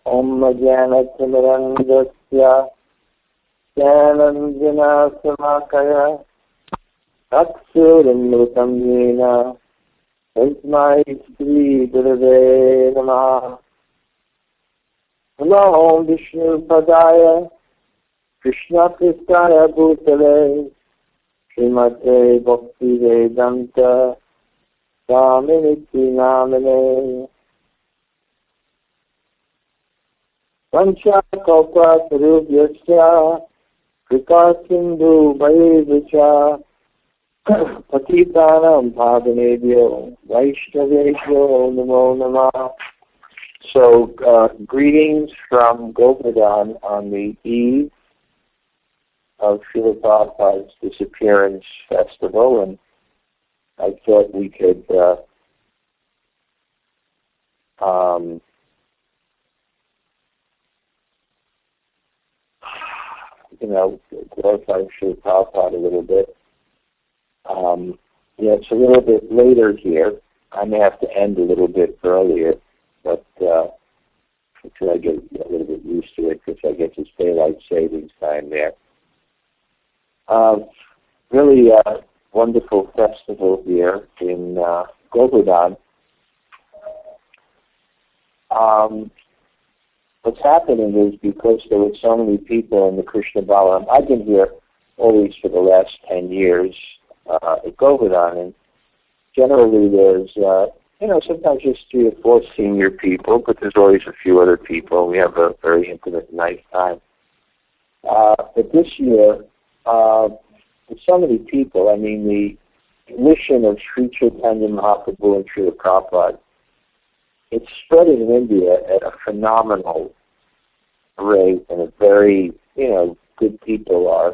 Om Jnanatimirandasya Jnananjana Samakaya Aksurimrutam Yena Tasmai Shri Gurave Namaha. Namo Vishnu Padaya Krishna Pristaya Bhutale Srimate Bhakti Vedanta Swaminiti Namane Vancha Kalpa Sarubhyasya Krika Sindhu Vaivricha Patitanam Bhavanebhyo Vaishnavebhyo Namo Namah. So, greetings from Govardhan on the eve of Srila Prabhupada's Disappearance Festival, and I thought we could glorify Srila Prabhupada a little bit. It's a little bit later here. I may have to end a little bit earlier, but until I get a little bit used to it, because I get this daylight savings time there. Really wonderful festival here in Govardhan. What's happening is because there were so many people in the Krishna Balaram, I've been here always for the last 10 years at Govardhan, and generally there's, sometimes just 3 or 4 senior people, but there's always a few other people. We have a very intimate, nice time. But this year, with so many people, I mean, the mission of Sri Chaitanya Mahaprabhu and Srila Prabhupada, it's spreading in India at a phenomenal rate, and a very, good people are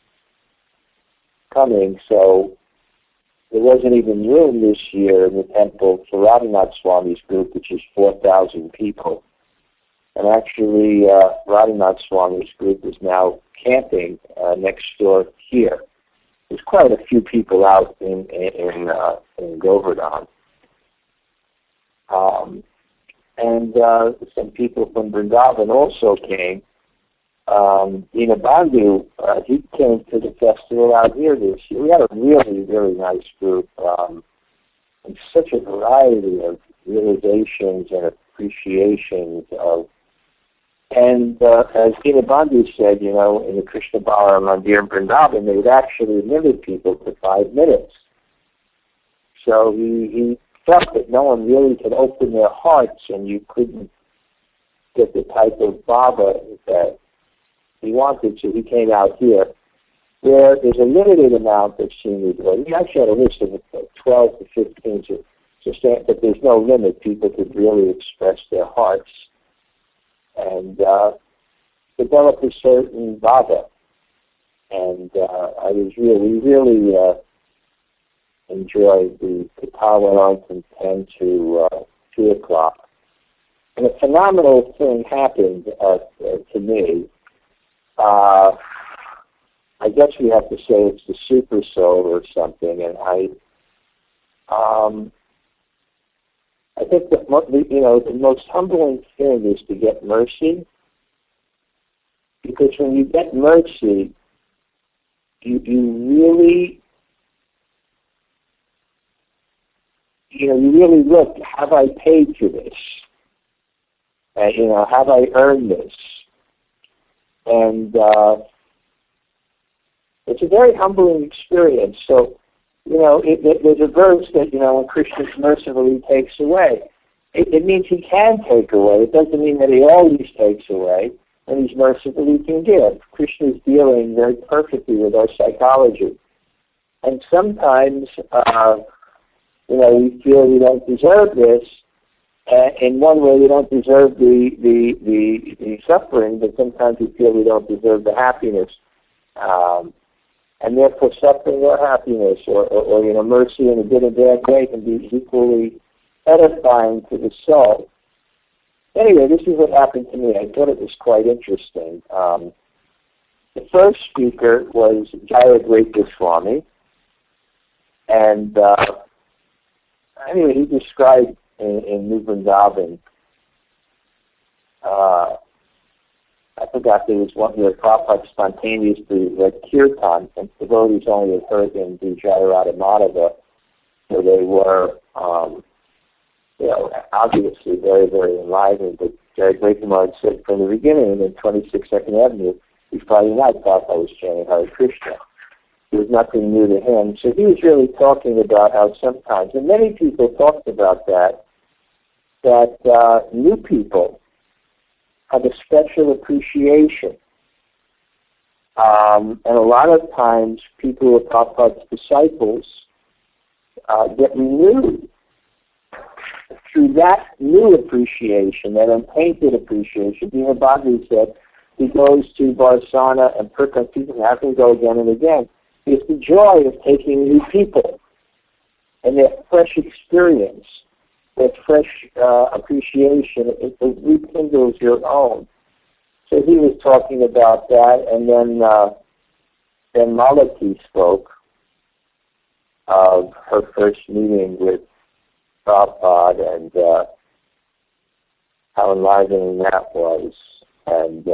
coming. So there wasn't even room this year in the temple for Radhanath Swami's group, which is 4,000 people. And actually, Radhanath Swami's group is now camping next door here. There's quite a few people out in Govardhan. And some people from Vrindavan also came. Dinabandhu, he came to the festival out here this year. We had a really, really nice group, and such a variety of realizations and appreciations of. And as Dinabandhu said, in the Krishna Balaram Mandir in Vrindavan, they would actually limit people to 5 minutes. So he felt that no one really could open their hearts, and you couldn't get the type of bhava that he wanted, so he came out here, where there's a limited amount of senior devotees. We actually had a list of 12 to 15, but there's no limit. People could really express their hearts and develop a certain bhava. And I was really enjoyed the Katha went on from 10 to 2 o'clock. And a phenomenal thing happened to me. I guess we have to say it's the super soul or something, and I think that the most humbling thing is to get mercy, because when you get mercy, you really look, have I paid for this? Have I earned this? And it's a very humbling experience. So, there's a verse that, when Krishna mercifully takes away, it means he can take away. It doesn't mean that he always takes away. When he's merciful, he can give. Krishna is dealing very perfectly with our psychology. And sometimes, we feel we don't deserve this. In one way, we don't deserve the suffering, but sometimes we feel we don't deserve the happiness. And therefore, suffering or happiness or mercy in a good and bad way can be equally edifying to the soul. Anyway, this is what happened to me. I thought it was quite interesting. The first speaker was Jayadvaita Goswami, and anyway, he described in New Vrindavan forgot there was one where Prabhupada spontaneously read kirtan, and devotees only had heard in the Jayarada Madhava, where they were, obviously very, very enlivened. But Jai Grekimar said from the beginning in 26th Avenue, each Friday night, Prabhupada was chanting Hare Krishna. There was nothing new to him. So he was really talking about how sometimes, and many people talked about that new people have a special appreciation. And a lot of times people who are Prabhupada's disciples get renewed through that new appreciation, that untainted appreciation. Dina Bhagavad said he goes to Varsana and Perkantika and have him go again and again. It's the joy of taking new people and their fresh experience, that fresh appreciation. It rekindles your own. So he was talking about that, and then Malati spoke of her first meeting with Prabhupada and how enlivening that was. And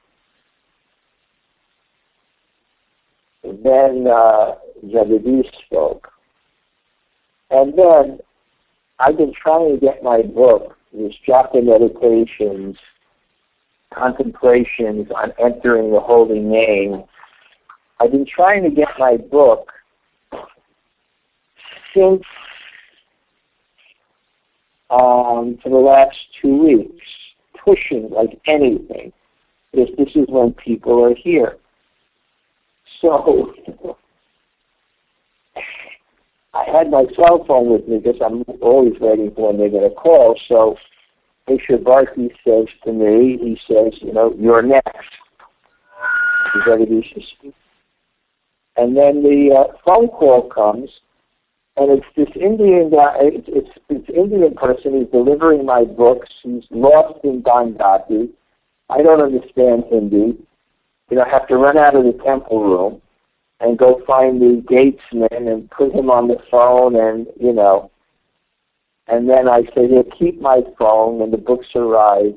then Jagadish spoke. And then I've been trying to get my book, this Japa Meditations, Contemplations on Entering the Holy Name. I've been trying to get my book since for the last 2 weeks, pushing like anything, because this is when people are here. So I had my cell phone with me because I'm always waiting for when they're going to call. So Mr. Bharti says to me, he says, you're next. And then the phone call comes, and it's this Indian guy, it's Indian person who's delivering my books. He's lost in Gandhati. I don't understand Hindi. I have to run out of the temple room and go find the gatesman and put him on the phone, and and then I say, here, keep my phone, and the books arrive.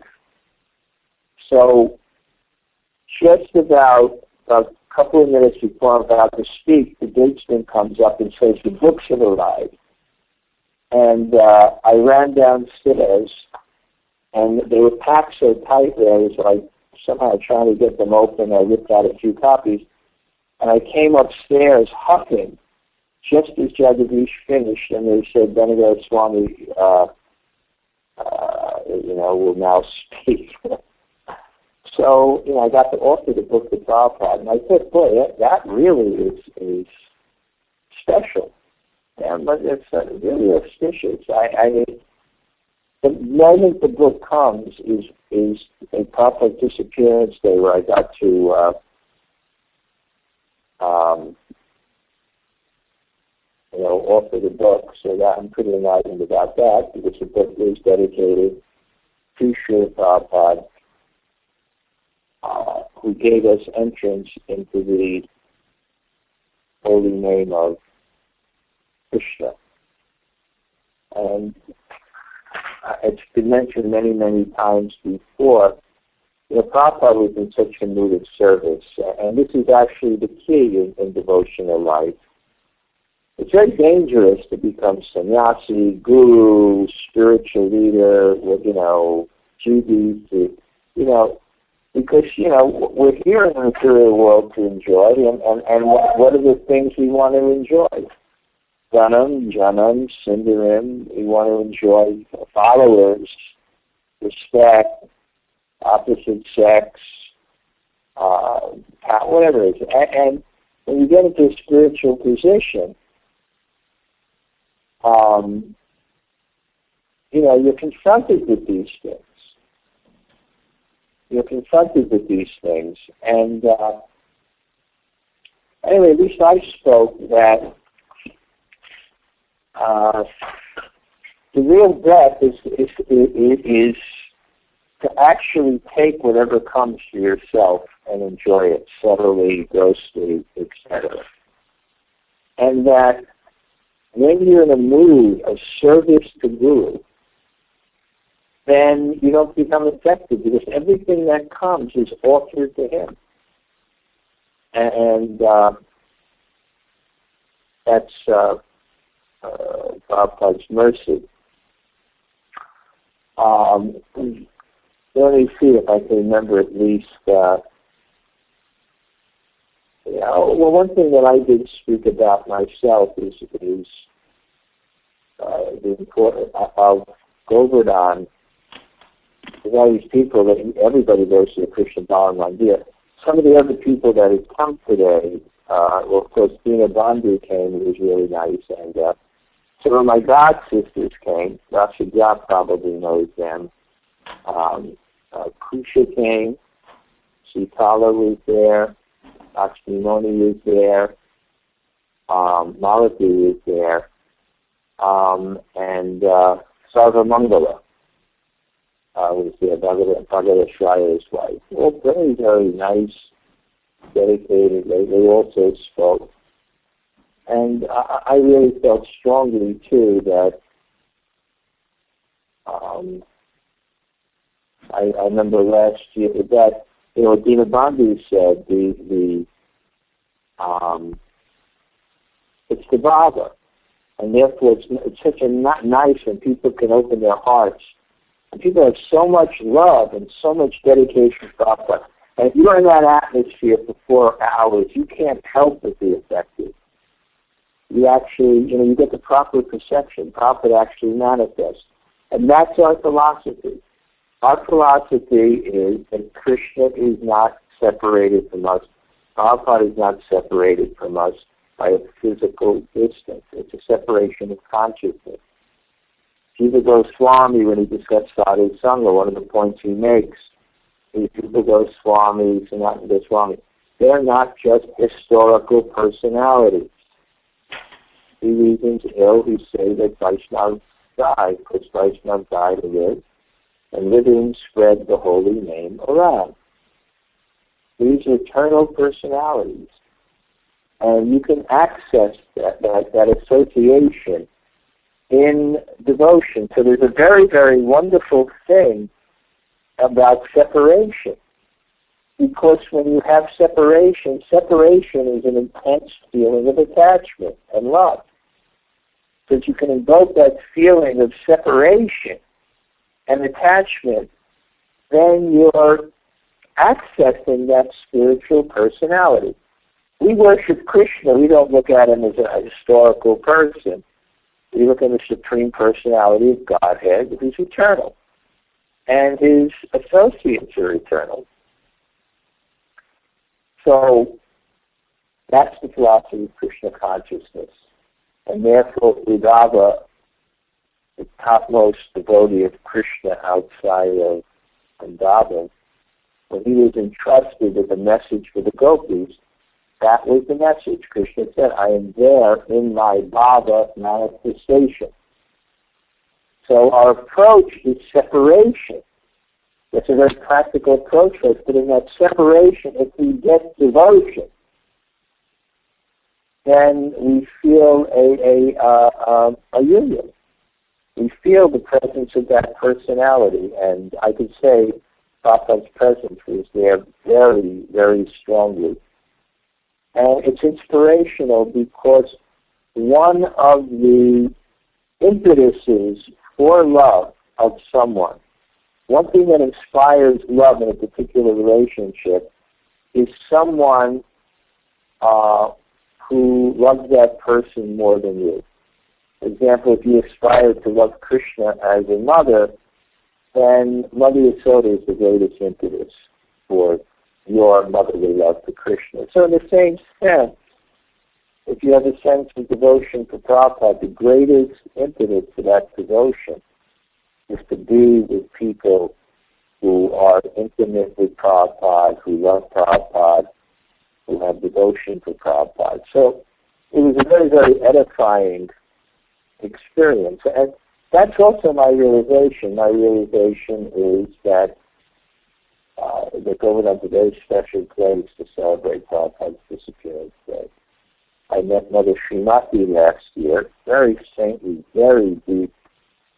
So just about a couple of minutes before I'm about to speak, the gatesman comes up and says, the books have arrived. And I ran downstairs, and they were packed so tight there, I was like somehow trying to get them open. I ripped out a few copies. And I came upstairs huffing just as Jagadish finished, and they said, Venagara Swami, will now speak. So, I got to offer the book to Prabhupada, and I thought, boy, that really is special. Yeah, but it's really auspicious. I mean, the moment the book comes is a Prabhupada disappearance day where I got to offer the book, so that I'm pretty enlightened about that, because the book is dedicated to Srila Prabhupada, who gave us entrance into the holy name of Krishna. And it's been mentioned many, many times before. Prabhupada was in such a mood of service, and this is actually the key in devotional life. It's very dangerous to become sannyasi, guru, spiritual leader, GD, because, we're here in the material world to enjoy, and what are the things we want to enjoy? Dhanam, Janam, Sundaram, we want to enjoy followers, respect, opposite sex, whatever it is. And when you get into a spiritual position, you're confronted with these things. And anyway, at least I spoke that the real breath is to actually take whatever comes to yourself and enjoy it subtly, grossly, etc. And that when you're in a mood of service to Guru, then you don't become effective, because everything that comes is offered to him. And that's Prabhupada's mercy. Let me see if I can remember at least. Well, one thing that I did speak about myself is the importance of Govardhan. There's all these people that everybody goes to the Krishna Bala Mandir. Some of the other people that have come today, well, of course, Dina Bandhu came, it was really nice, and some of my god sisters came. Rasha probably knows them. Kusha came. Sitala was there. Lakshmi Moni was there. Malati was there. And Sarva Mangala was there, Bhagavad Shraya's wife. All very, very nice, dedicated. They also spoke. And I really felt strongly, too, that I remember last year that, Dina Bandhu said it's the Baba. And therefore, it's such a nice when people can open their hearts. And people have so much love and so much dedication for Prabhupada. And if you're in that atmosphere for 4 hours, you can't help but be affected. You actually, you get the proper perception. Prabhupada actually manifests. And that's our philosophy. Our philosophy is that Krishna is not separated from us. Prabhupada is not separated from us by a physical distance. It's a separation of consciousness. Jiva Goswami, when he discussed Sadhu Sangha, one of the points he makes is Jiva Goswami, Sanatana Goswami, they're not just historical personalities. The reasons who say that Vaishnava died, because Vaishnava died to live, and living spread the holy name around. These are eternal personalities. And you can access that association in devotion. So there's a very, very wonderful thing about separation. Because when you have separation is an intense feeling of attachment and love. Because you can invoke that feeling of separation and attachment, then you're accessing that spiritual personality. We worship Krishna. We don't look at him as a historical person. We look at the Supreme Personality of Godhead, who's eternal. And his associates are eternal. So that's the philosophy of Krishna consciousness. And therefore, Uddhava, the topmost devotee of Krishna outside of Vrindavan, when he was entrusted with a message for the gopis, that was the message. Krishna said, I am there in my Bhava manifestation. So our approach is separation. That's a very practical approach for us, but in that separation, if we get devotion, then we feel a union. We feel the presence of that personality, and I could say Prabhupada's presence was there very, very strongly. And it's inspirational because one of the impetuses for love of someone, one thing that inspires love in a particular relationship is someone who loves that person more than you. For example, if you aspire to love Krishna as a mother, then Mother Yasoda is the greatest impetus for your motherly love to Krishna. So in the same sense, if you have a sense of devotion for Prabhupada, the greatest impetus for that devotion is to be with people who are intimate with Prabhupada, who love Prabhupada, who have devotion for Prabhupada. So it was a very, very edifying experience. And that's also my realization. My realization is that the Govardhan is a very special place to celebrate Prabhupada's disappearance day. I met Mother Srimati last year, very saintly, very deep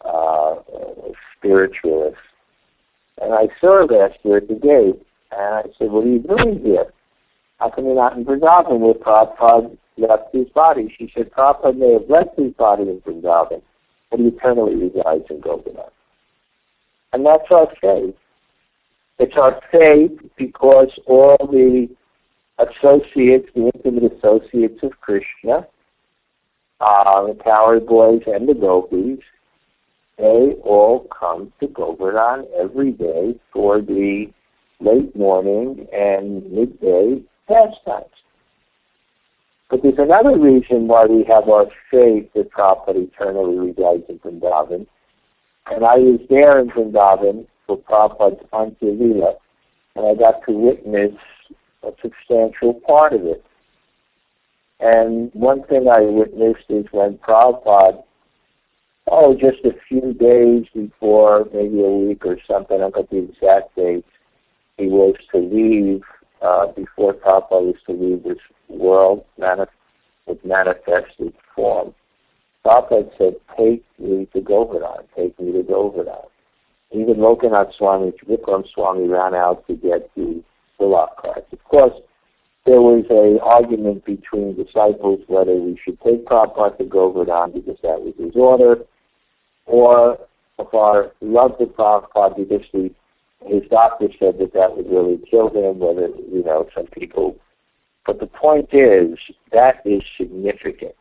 spiritualist. And I saw her last year at the gate, and I said, "What are you doing here? How come you're not in Vrindavan where Prabhupada left his body?" She said, "Prabhupada may have left his body in Vrindavan, but he eternally resides in Govardhan." And that's our faith. It's our faith because all the associates, the intimate associates of Krishna, the cowherd boys and the gopis, they all come to Govardhan every day for the late morning and midday pastimes. But there's another reason why we have our faith that Prabhupada eternally resides in Vrindavan. And I was there in Vrindavan for Prabhupada's Antya Lila, and I got to witness a substantial part of it. And one thing I witnessed is when Prabhupada, just a few days before, maybe a week or something, I don't got the exact date, he was to leave, before Prabhupada was to leave this world with manifested form. Prabhupada said, "Take me to Govardhan, take me to Govardhan." Even Lokanath Swami, Vikram Swami ran out to get the bullock carts. Of course, there was an argument between disciples whether we should take Prabhupada to Govardhan because that was his order, or if our love for Prabhupada because his doctor said that would really kill him, whether, some people. But the point is, that is significant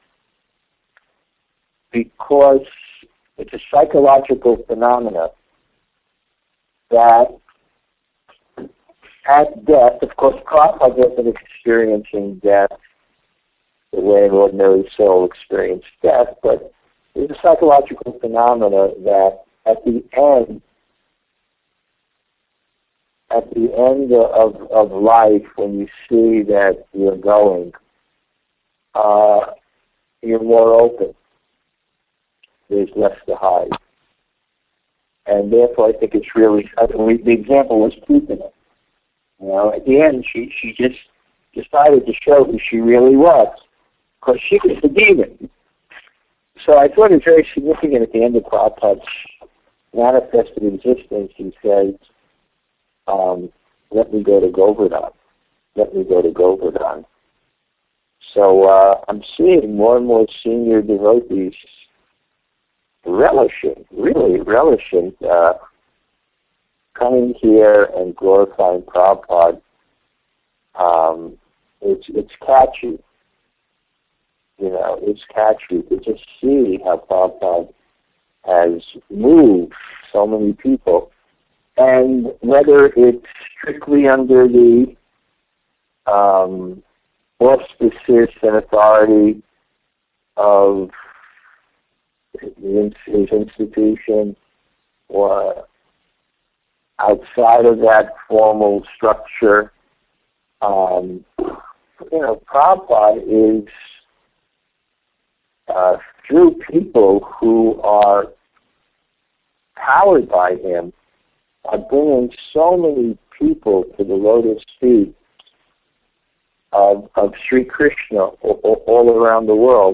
because it's a psychological phenomena that at death, of course, Prabhupada wasn't experiencing death the way an ordinary soul experienced death, but there's a psychological phenomena that at the end of life, when you see that you're going, you're more open. There's less to hide. And therefore, I think it's really, the example was Putana. At the end, she just decided to show who she really was, because she was the demon. So I thought it was very significant at the end of Prabhupada's manifested existence. He says, "Let me go to Govardhan. Let me go to Govardhan." So I'm seeing more and more senior devotees really relishing coming here and glorifying Prabhupada. It's catchy. It's catchy to just see how Prabhupada has moved so many people. And whether it's strictly under the auspices and authority of his institution, or outside of that formal structure, Prabhupada is through people who are powered by him, are bringing so many people to the lotus feet of Sri Krishna all around the world.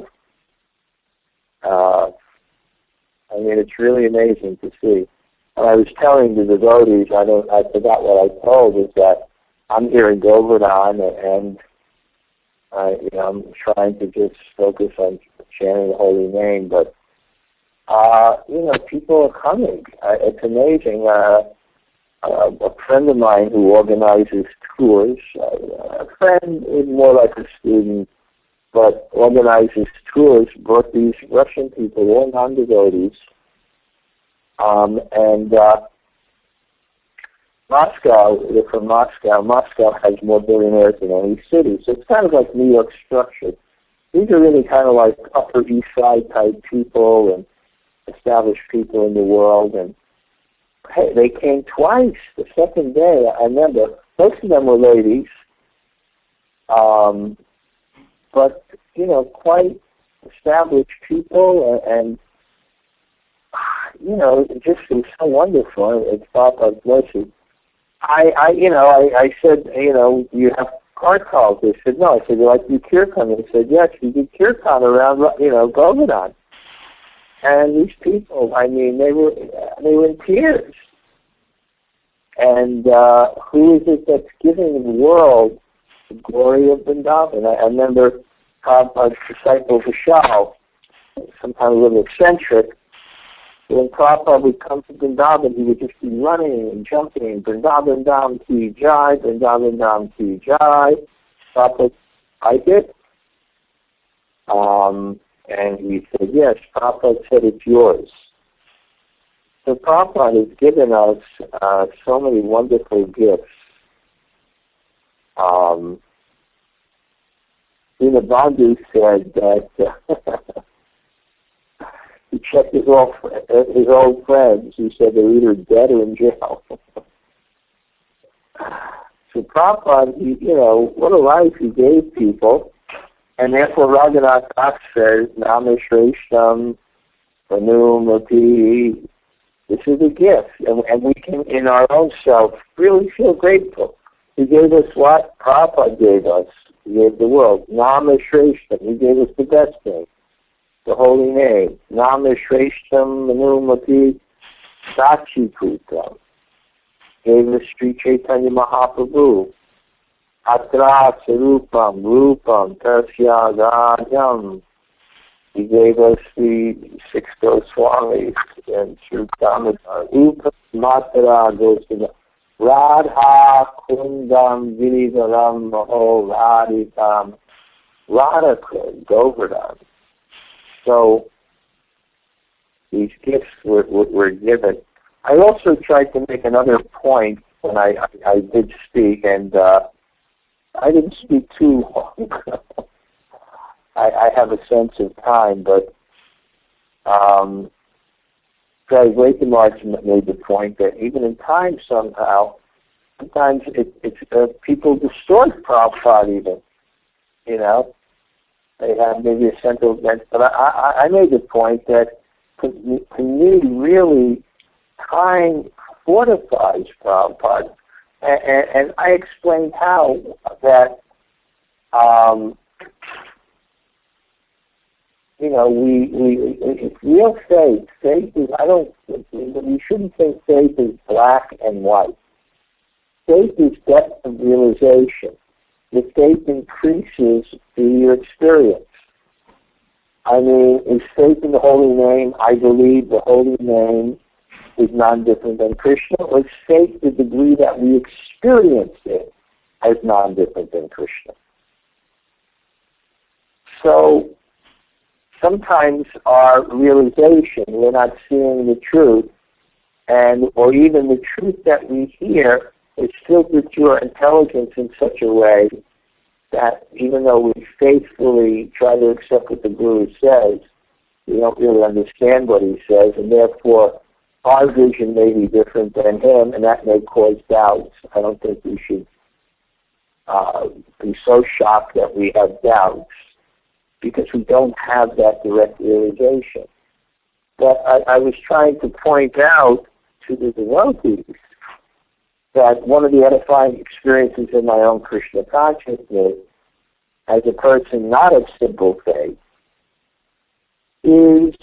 It's really amazing to see. And I was telling the devotees, I forgot what I told, is that I'm here in Govardhan, and I'm trying to just focus on chanting the holy name, but people are coming. It's amazing. A friend of mine who organizes tours, a friend is more like a student, but organizes tours, brought these Russian people, all non-devotees, and Moscow, they're from Moscow. Moscow has more billionaires than any city, so it's kind of like New York structure. These are really kind of like Upper East Side type people and established people in the world, and hey, they came twice. The second day, I remember, most of them were ladies, but, quite established people, and it just was so wonderful. It's Prabhupada's blessing. I said, you have kartals. They said, no. I said, you like to do kirtan? They said, yes, we do kirtan around, Govardhan. And these people, I mean, they were in tears. And who is it that's giving the world the glory of Vrindavan? I remember Prabhupada's disciple Vishal, sometimes a little eccentric. When Prabhupada would come to Vrindavan, he would just be running and jumping, Vrindavan Dham Ki Jai, Vrindavan Dham Ki Jai. Prabhupada, like it? And he said, yes. Prabhupada said, it's yours. So Prabhupada has given us so many wonderful gifts. Dinabandhu said that he checked his old friends. He said they're either dead or in jail. So Prabhupada, what a life he gave people. And therefore Raghunath Das says, Nama Shreshtam, Anumati. This is a gift. And we can, in our own self, really feel grateful. He gave us what Prabhupada gave us. He gave the world. Nama Shreshtam. He gave us the best thing, the holy name. Nama Shreshtam Manumati Sachi Putam. Gave us Sri Chaitanya Mahaprabhu. Atra Sarupam Rupam Tasya Gajam. He gave us the six Goswamis and Sri Damodar. Rupa Matara goes to the Radha Kundam Girivaram Maho Radhikam Radha Govardhan. So these gifts were given. I also tried to make another point when I did speak, and I didn't speak too long. I have a sense of time, but Gary Wakemarch made the point that even in time somehow, sometimes it's people distort Prabhupada even, They have maybe a sentiment, but I made the point that to me, really, time fortifies Prabhupada. And I explained how that, real faith is, we shouldn't think faith is black and white. Faith is depth of realization. The faith increases through your experience. I mean, is faith in the holy name, I believe the holy name is non-different than Krishna, or is faith the degree that we experience it as non-different than Krishna? So sometimes our realization, we're not seeing the truth, or even the truth that we hear is filtered through our intelligence in such a way that even though we faithfully try to accept what the Guru says, we don't really understand what he says, and therefore our vision may be different than him, and that may cause doubts. I don't think we should be so shocked that we have doubts, because we don't have that direct realization. But I was trying to point out to the devotees that one of the edifying experiences in my own Krishna consciousness as a person not of simple faith is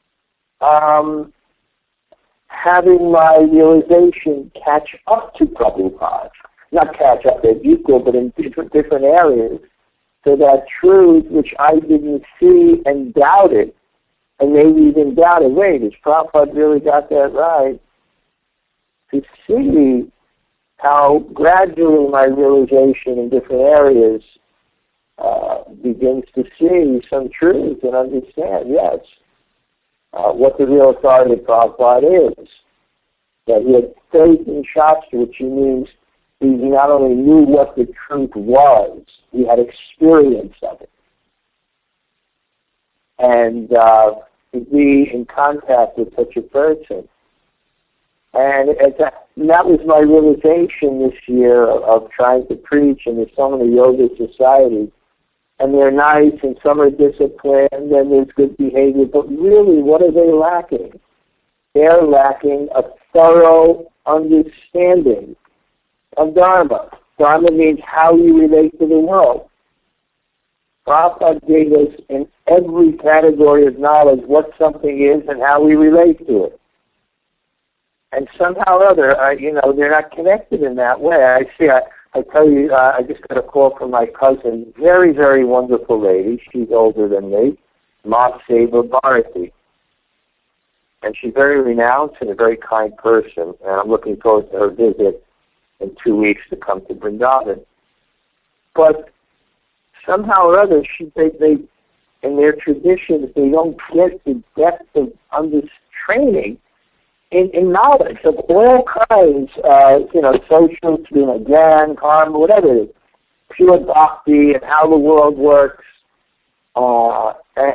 having my realization catch up to Prabhupada. Not catch up, they're equal, but in different areas. So that truth which I didn't see and doubted, and maybe even doubted, wait, has Prabhupada really got that right? To see how gradually my realization in different areas begins to see some truth and understand, yes, what the real authority of Prabhupada is. That he had faith in Shastra, which means he not only knew what the truth was, he had experience of it. And to be in contact with such a person. And that was my realization this year of trying to preach, and there's so many yoga societies, and they're nice, and some are disciplined, and there's good behavior, but really, what are they lacking? They're lacking a thorough understanding of Dharma. Dharma means how you relate to the world. Prabhupada gave us in every category of knowledge what something is and how we relate to it. And somehow or other, they're not connected in that way. I tell you, I just got a call from my cousin, very, very wonderful lady. She's older than me, Ma Seva Bharati. And she's very renowned and a very kind person. And I'm looking forward to her visit in 2 weeks to come to Vrindavan. But somehow or other, they in their traditions, they don't get the depth of training in knowledge of all kinds, social, again, karma, whatever it is, pure bhakti and how the world works. I'll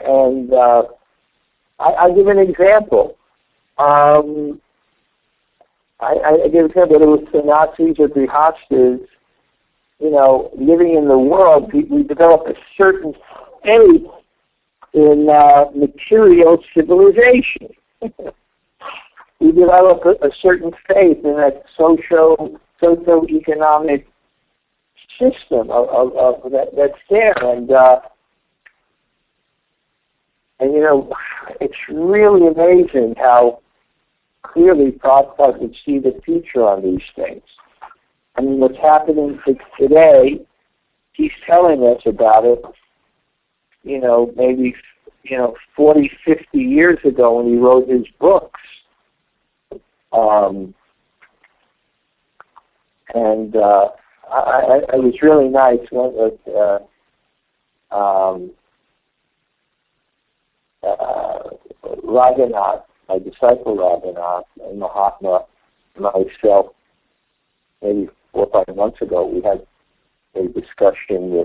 give an example. I give an example. There was sannyasis or grihastas, living in the world. We develop a certain faith in material civilization. We develop a certain faith in that socio-economic system of that's there, and it's really amazing how clearly Prabhupada could see the future on these things. I mean, what's happening today, he's telling us about it, maybe 40, 50 years ago when he wrote his books. It was really nice when Raghunath, my disciple Raghunath, and Mahatma, myself, maybe 4 or 5 months ago, we had a discussion with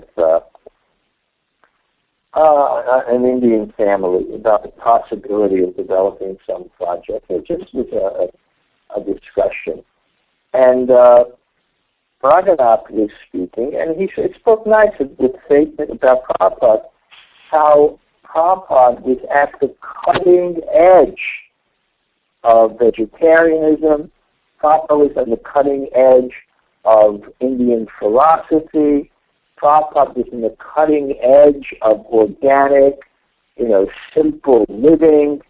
an Indian family about the possibility of developing some project. It just was a discussion. And Raghunath was speaking, and he spoke nice with faith about Prabhupada, how Prabhupada was at the cutting edge of vegetarianism. Prabhupada was on the cutting edge of Indian philosophy. Prabhupada was in the cutting edge of organic, simple living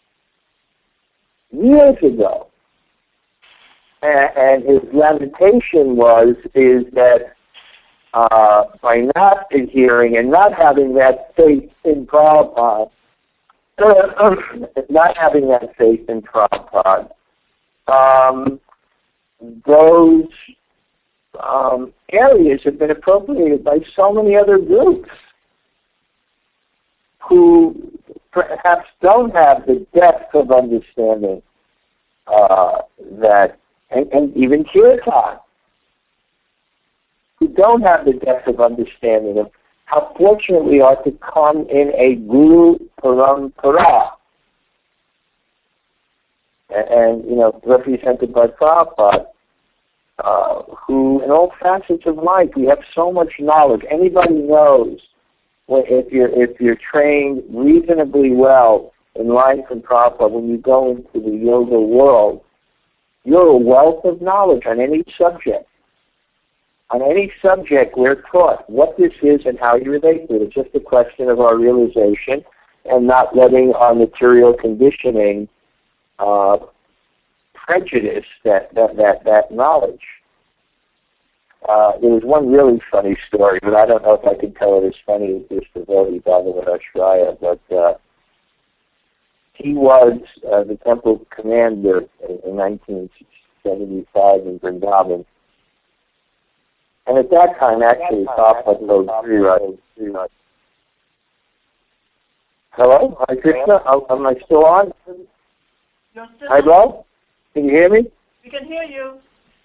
years ago. And his lamentation is that by not adhering and not having that faith in Prabhupada, those areas have been appropriated by so many other groups who perhaps don't have the depth of understanding and even Kirtan, who don't have the depth of understanding of how fortunate we are to come in a Guru Parampara, and represented by Prabhupada, who in all facets of life, we have so much knowledge. Anybody knows if you're trained reasonably well in line from Prabhupada, when you go into the yoga world, you're a wealth of knowledge on any subject. On any subject, we're taught what this is and how you relate to it. It's just a question of our realization and not letting our material conditioning prejudice that knowledge. There was one really funny story, but I don't know if I can tell it as funny as this devotee, Bhagavad Ashraya, but he was the temple commander in 1975 in Vrindavan. And at that time, actually, Prabhupada told Giriraj. Hello? Hi, Krishna? Am I still on? You're still Hi, Bo? Can you hear me? We can hear you.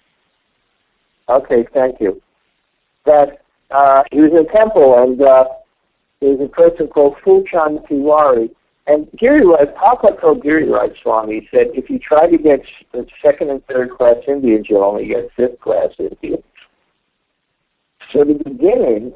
Okay, thank you. That he was in a temple, and there was a person called Fulchand Tiwari. And Giriraj, Prabhupada told Giriraj Swami, he said, if you try to get second and third class Indians, you'll only get fifth class Indians. So the beginning,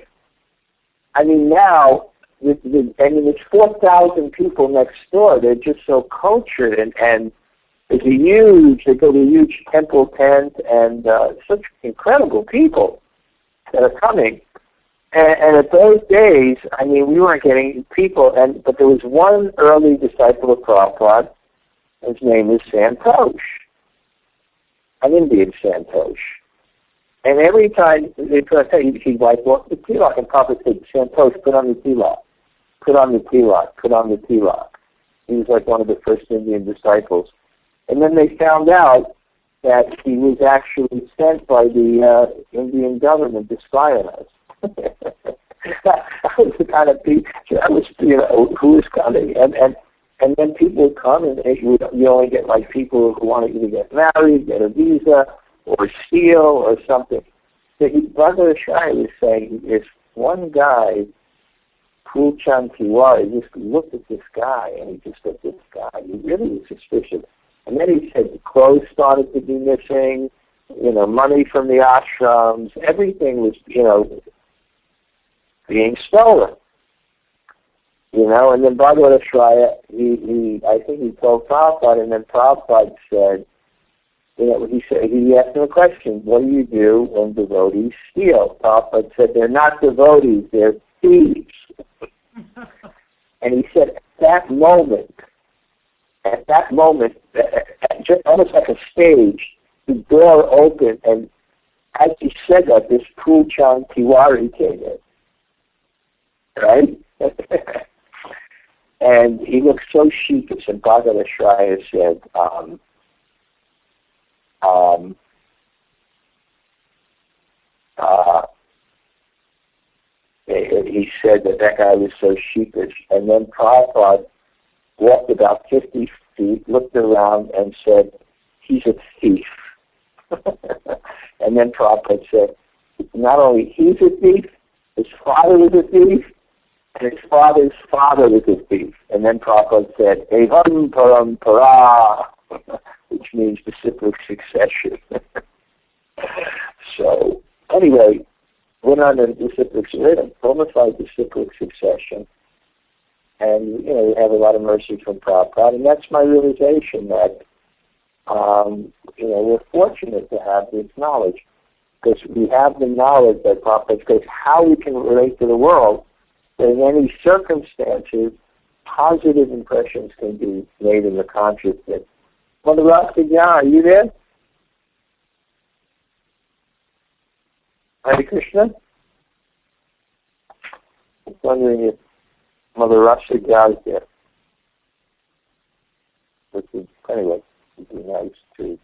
now, it's 4,000 people next door. They're just so cultured, and they build a huge temple tent, and such incredible people that are coming. And at those days, I mean, we weren't getting people, but there was one early disciple of Prabhupada. His name was Santosh, an Indian Santosh. And every time he'd like, well, the tilak, and Prabhupada said, Santosh, put on the tilak, put on the tilak, put on the tilak. He was like one of the first Indian disciples. And then they found out that he was actually sent by the Indian government to spy on us. That was the kind of people, that was, who was coming. And then people would come, and you only get like people who want to either get married, get a visa, or steal, or something. So Bhagavad Shai was saying, if one guy, Pulchand Tiwari, just looked at this guy, and he just looked at this guy, he really was suspicious. And then he said the clothes started to be missing, money from the ashrams, everything was, being stolen. And then Bhagavad Shai, I think he told Prabhupada, and then Prabhupada said, he asked him a question, what do you do when devotees steal? Prabhupada said, they're not devotees, they're thieves. And he said, at that moment, just almost like a stage, the door opened, and as he said that, this Pulchand Tiwari came in. Right? And he looked so sheepish, and Bhagavad Shai said, he said that guy was so sheepish. And then Prabhupada walked about 50 feet, looked around, and said, he's a thief. And then Prabhupada said, not only he's a thief, his father was a thief, and his father's father was a thief. And then Prabhupada said, Evam Parampara, which means the cyclic succession. So, anyway, went on to the cyclic succession, bona fide the cyclic succession. And, we have a lot of mercy from Prabhupada. And that's my realization that, we're fortunate to have this knowledge. Because we have the knowledge that Prabhupada, because how we can relate to the world, that in any circumstances, positive impressions can be made in the consciousness. Mother Rastigyan, are you there? Hare Krishna? I'm wondering if Mother Rastigyan is there. Anyway, it would be nice to.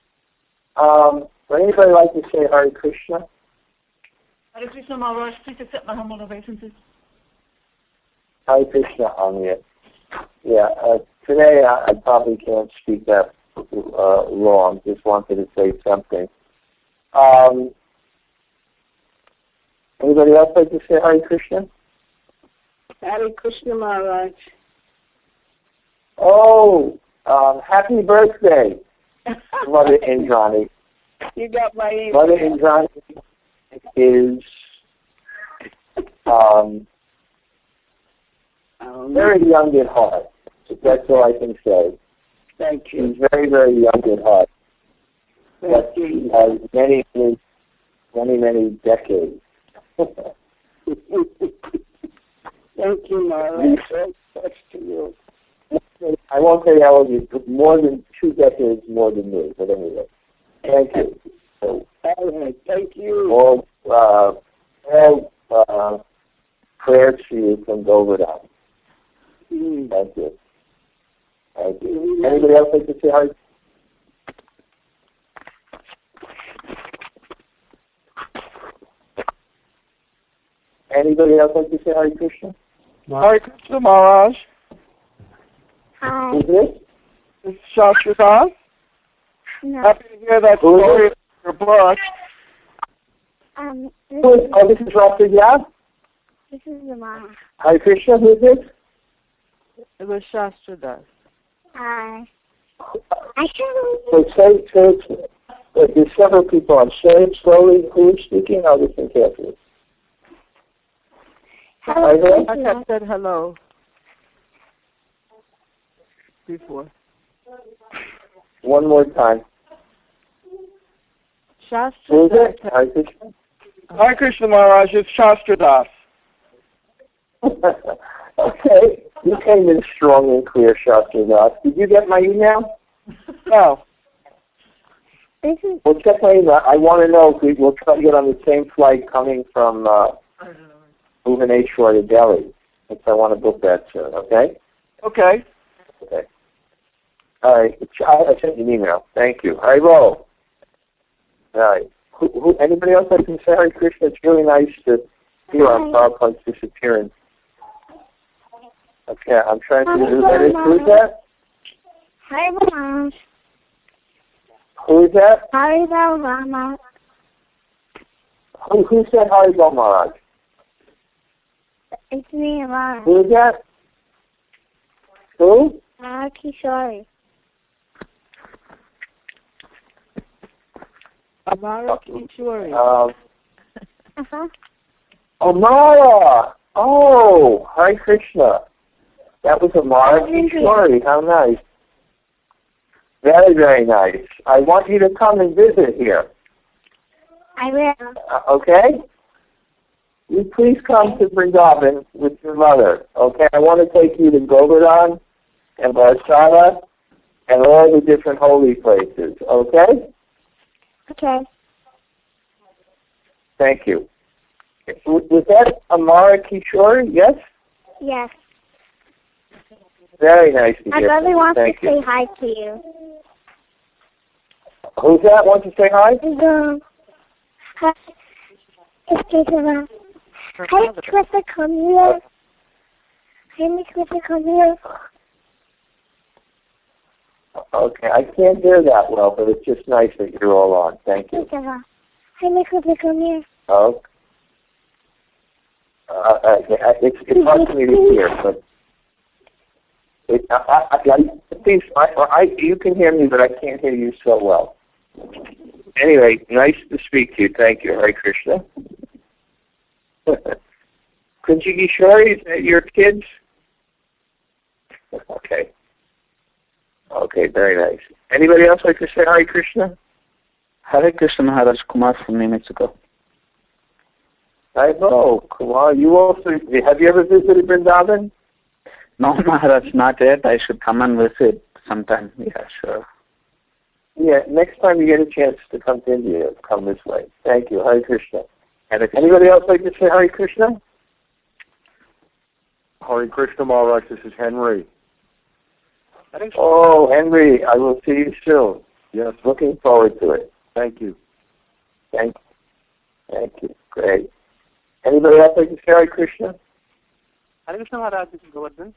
Would anybody like to say Hare Krishna? Hare Krishna, Maharaj. Please accept my humble obeisances. Hare Krishna, Anya. Yeah, today I probably can't speak that long. Just wanted to say something. Anybody else like to say Hare Krishna? Hare Krishna, Maharaj. Oh, happy birthday, Mother Indrani. You got my email. Mother Indrani is very young at heart. That's all I can say. Thank you. She's very, very young at heart. Thank But you. she has many decades. Thank you, Maharaj. Thanks to you. I won't say how old you, but more than 2 decades more than me. But anyway, thank you. So, All right. Thank you. all prayers to you from Govardhan. Thank you. Thank you. Anybody else like to say hi? Anybody else like to say Hare Krishna? Hare Krishna, Maharaj. Hi. Who's this? This is Shastra Das. No. Happy to hear that Who is story it? of your book. This is Rasa Yad? This is Zama. Hare Krishna, who is this? It was Shastra Das. Hi. I So there's several people. I'm saying it slowly. Who is speaking? I'll listen carefully. Hello. I have said hello before. One more time. Shastra Who is Das. it? Hare Krishna? Hare Krishna Maharaj, it's Shastra Das. Okay, you came in strong and clear, Shastra Das. Did you get my email? No. This is Well, check my email. I want to know if we'll try to get on the same flight coming from Bhubaneswar to Delhi. If I want to book that soon, okay? Okay. Okay. All right. I sent you an email. Thank you. Hare Bo. All right. Anybody else like to say Hare Krishna? It's really nice to hear on PowerPoint's disappearance. Okay, I'm trying to do that. Who's that? Hare Rama. Who is that? Hare Rama. Who said Hare Bo Maharaj? It's me, Amara. Who is that? Who? Kishori. Amara Kishori. Uh-huh. Amara! Oh, Hare Krishna. That was Amara Kishori. How nice. Very, very nice. I want you to come and visit here. I will. Okay? You please come to Vrindavan with your mother. Okay? I want to take you to Govardhan and Varsala and all the different holy places. Okay? Okay. Thank you. Was that Amara Kishori? Yes? Yes. Very nice to My hear from brother you. wants to Thank you. say hi to you. Who's that? Want to say hi? Hi. It's Kishori. Hi, Krista, come here. Hi, Miss Krista, come here. Okay, I can't hear that well, but it's just nice that you're all on. Thank you. Hi, Miss Krista, come here. Oh. It's hard for me to hear, but please, you can hear me, but I can't hear you so well. Anyway, nice to speak to you. Thank you. Hare Krishna. Kunji Kishori, is that your kids? Okay. Okay, very nice. Anybody else like to say Hare Krishna? Hare Krishna Maharaj, Kumar from New Mexico. I know, Kumar. You also, have you ever visited Vrindavan? No, Maharaj, not yet. I should come and visit sometime. Yeah, sure. Yeah, next time you get a chance to come to India, come this way. Thank you. Hare Krishna. Hare Krishna. Anybody else like to say Hare Krishna? Hare Krishna Maharaj, this is Henry. Oh, Henry, I will see you soon. Yes, Looking forward to it. thank you. Thank you. Great. Anybody else like to say Hare Krishna? Hare Krishna Maharaj, this is Govardhan.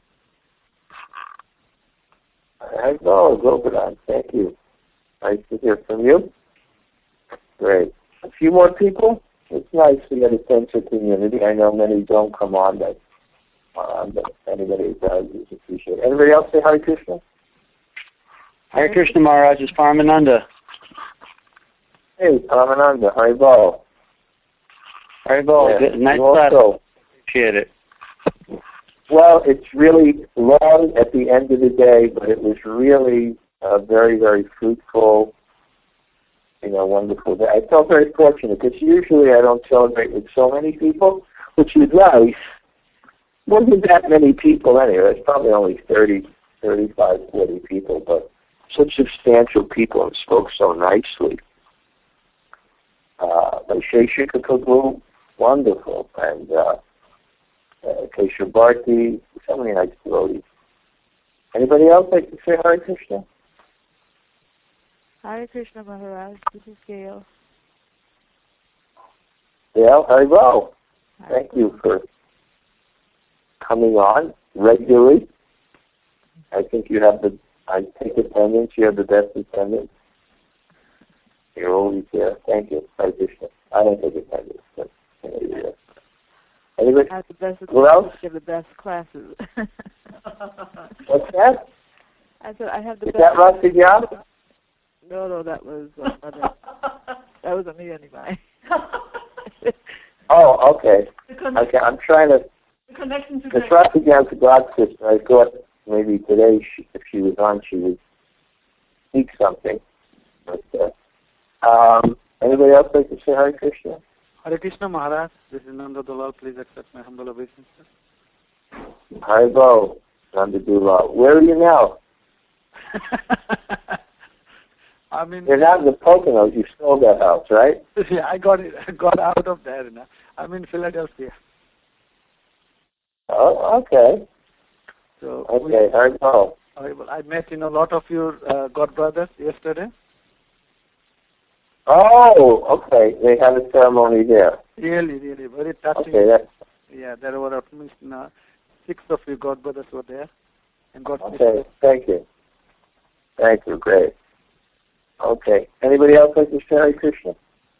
I know, Govardhan. Thank you. Nice to hear from you. Great. A few more people? It's nice to get a sense of community. I know many don't come on, but anybody who does is appreciated. Anybody else say Hare Krishna? Hare Krishna Maharaj is Paramananda. Hey, Paramananda. Hare Bo. Hare Bo, nice class. Appreciate it. Well, it's really long at the end of the day, but it was really very, very fruitful, wonderful day. I felt very fortunate because usually I don't celebrate with so many people, which is nice. Wasn't that many people anyway. It's probably only 30, 35, 40 people, but such substantial people and spoke so nicely. Sheshika Prabhu, wonderful, and Keshav Bharti, so many nice devotees. Anybody else like to say Hare Krishna? Hare Krishna Maharaj, this is Gail. Yeah, very well. Thank you for coming on regularly. I think I take attendance, you have the best attendance. You're always there. Thank you, Hare Krishna. I don't take attendance, but anybody? I have the best Who else? give the best classes. What's that? I said I have the Is best. that Rasigyan? No, that was mother. That wasn't me anyway. Oh, okay. Okay, I'm trying to. The connection to Because Rasigyan's a God sister. I thought maybe today, if she was on, she would speak something. But, anybody else like to say Hare Krishna? Hare Krishna Maharaj, this is Nanda Dalal. Please accept my humble obeisance. Haribo, Nanda Dalal. Where are you now? You're not in the Poconos. You sold that house, right? Yeah, I got out of there. I'm in Philadelphia. Oh, okay. So okay, Haribo. I met a lot of your godbrothers yesterday. Oh, okay. They had a ceremony there. Really, very touching. Okay, yeah, there were at least 6 of you godbrothers were there, and okay, thank you. Thank you, great. Okay, anybody else like to say Hare Krishna?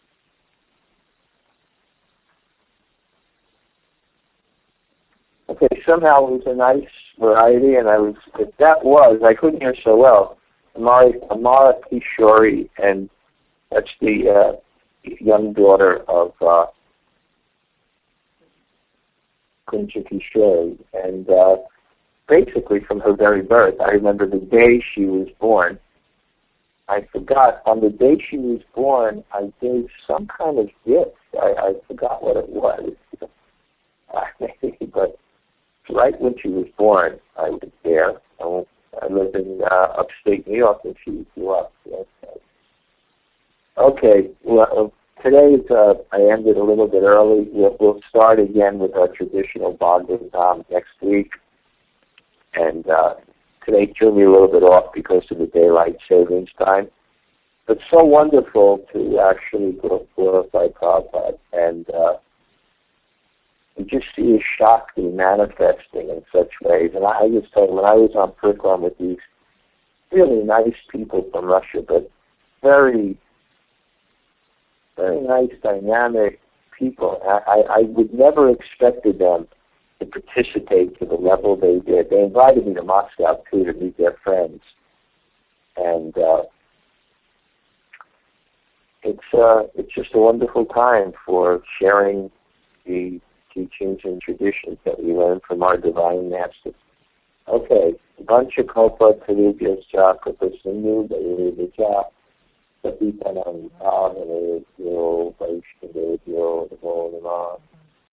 Okay, somehow it was a nice variety, and I couldn't hear so well. Amara Kishori, and that's the young daughter of Kunja Kishori, and basically from her very birth, I remember the day she was born. I forgot, on the day she was born, I gave some kind of gift. I forgot what it was. But right when she was born, I was there. I live in upstate New York, and she grew up. Okay, well, today I ended a little bit early. We'll start again with our traditional Bhagavatam next week. And today threw me a little bit off because of the daylight savings time. But so wonderful to actually glorify Prabhupada and just see his Shakti manifesting in such ways. And I just told you, when I was on Priklam with these really nice people from Russia, but very, very nice, dynamic people. I would never expected them to participate to the level they did. They invited me to Moscow, too, to meet their friends. And it's just a wonderful time for sharing the teachings and traditions that we learn from our divine masters. Okay, Vanchakopa Tarubhyascha Kripa Sindhu Dayavidya Sapitanam Bhavanebhyo Vaishnavebhyo Namo Namah